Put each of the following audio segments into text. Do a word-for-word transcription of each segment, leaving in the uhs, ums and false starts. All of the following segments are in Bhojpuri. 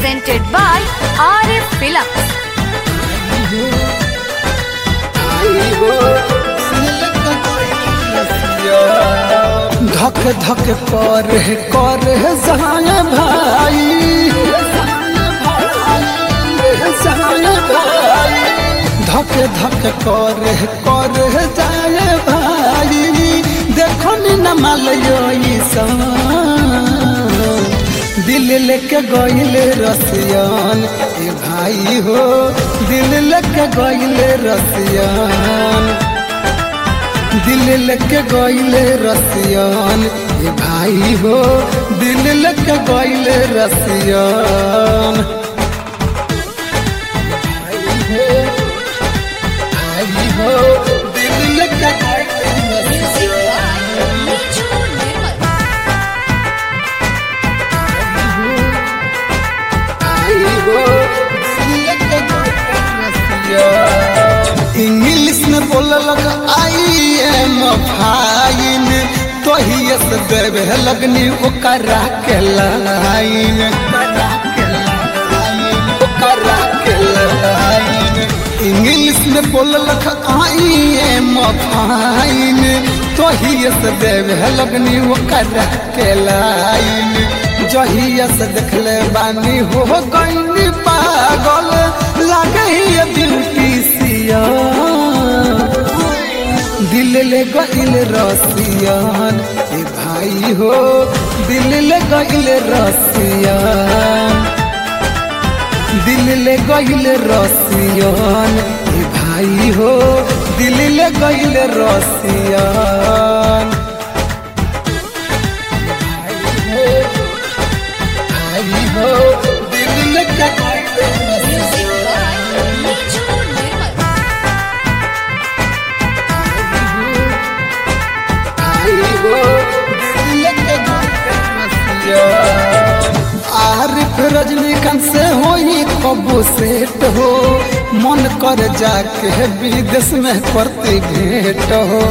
presented by R F Films. धक धक कर कर जाए भाई, धक धक कर कर जाए भाई, देखो न मालियो दिल लेके गईल रसियान ए भाई हो, दिल लेके गईल रसियान, दिल लेके गईल रसियान ए भाई हो, दिल लेके गईल रसियान। भाई हो दिल लेके गईल रसियान, भाई हो दिल लेके गईल रसियान। इंग्लिश में बोललक आई एम फाइन, तो ही से देवे लगनी ओकरा के लाइन, ओकरा के लाइन। इंग्लिश में बोललक आई एम फाइन, तो ही से देवे लगनी ओकरा के लाइन। जहिया से देखले बानी हो गईनी पागल, लागे ही ब्यूटीशियन, दिल ले गईल रसियान ए भाई हो, दिल ले गईल रसियान, दिल ले गईल रसियान ए भाई हो, दिल ले गईल रसियान। भाई हो दिल ले गईल रसियान, आरिफ रजनीकांत से होई कबू सेट हो, मन कर जाके विदेश में करती भेंट हो।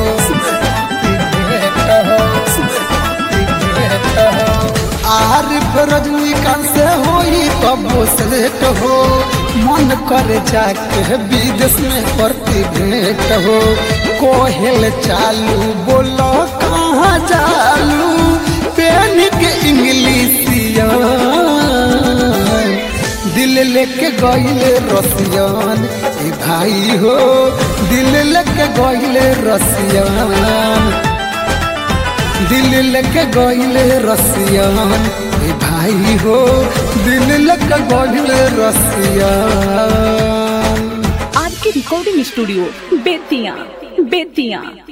आरिफ रजनीकांत से होई कबू सेट हो, मन कर जाके विदेश में करती भेंट हो। कोहेल चालू बोलो कहाँ चालू, पेन के इंग्लिशिया, दिल लेके गईल रसियान ए भाई हो, दिल लेके गईल रसियान, दिल लेके गईल रसियान ए भाई हो, दिल लेके गईल रसियान। आज की रिकॉर्डिंग स्टूडियो बेतिया बेतिया।